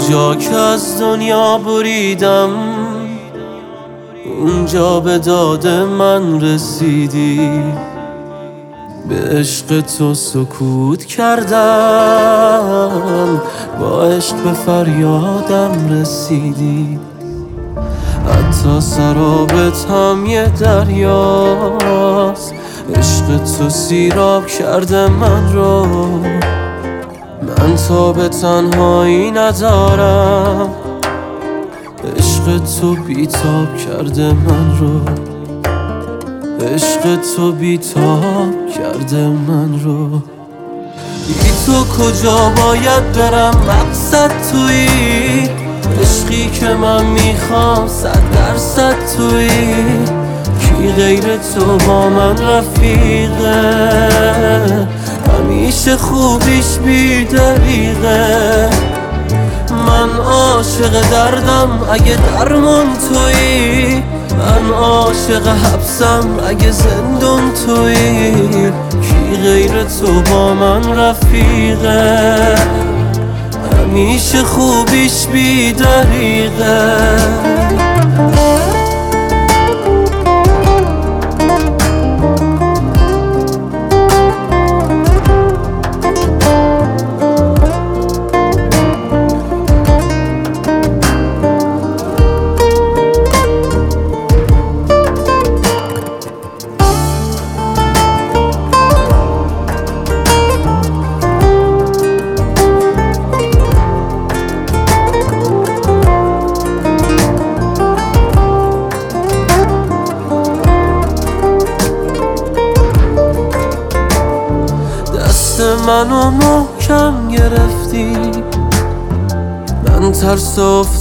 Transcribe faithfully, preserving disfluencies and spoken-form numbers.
جا که از دنیا بریدم اونجا به داد من رسیدی، به عشق تو سکوت کردم، با عشق به فریادم رسیدی. حتی سرابت هم یه دریاست، عشق تو سیراب کرده من رو. من تا به تنهایی ندارم، عشق تو بیتاب کرده من رو، عشق تو بیتاب کرده من رو. بی تو کجا باید برم، مقصد تویی، عشقی که من میخوام صد درصد تویی. کی غیر تو با من رفیقه، همیشه خوبیش بی دریغه. من عاشق دردم اگه درمون تویی، من عاشق حبسم اگه زندون تویی. کی غیر تو با من رفیقه، همیشه خوبیش بی دریغه. منو محکم گرفتی، من ترس